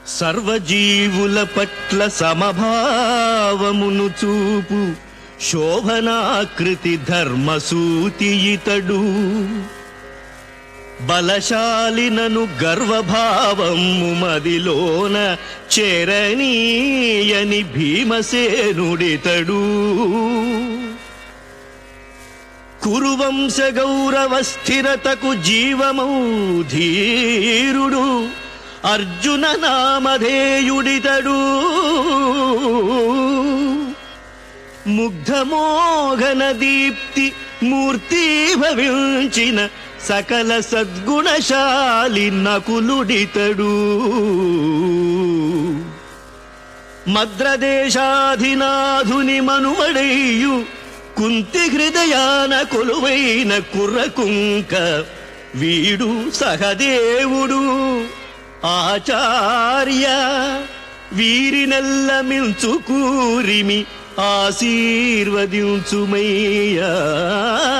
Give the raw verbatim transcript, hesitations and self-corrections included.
సర్వజీవుల పట్ల సమభావమును చూపు శోభనాకృతి ధర్మసూతి ఇతడు. బలశాలినను గర్వభావము మదిలోన చేరనీయని భీమసేనుడితడు. కురువంశ గౌరవ స్థిరతకు జీవమౌ ధీరుడు అర్జున నామధేయుడితడు. ముగ్ధమోహన దీప్తి మూర్తి భవించిన సకల సద్గుణశాలి నకులుడితడు. మద్రదేశాధినాధుని మనుమడయ్యు కుంతి హృదయాన కొలువైన కుర్రకుంక వీడు సహదేవుడు ఆచార్య. వీరినెల్ల మించు కూరిమి ఆశీర్వదించుమయ్యా.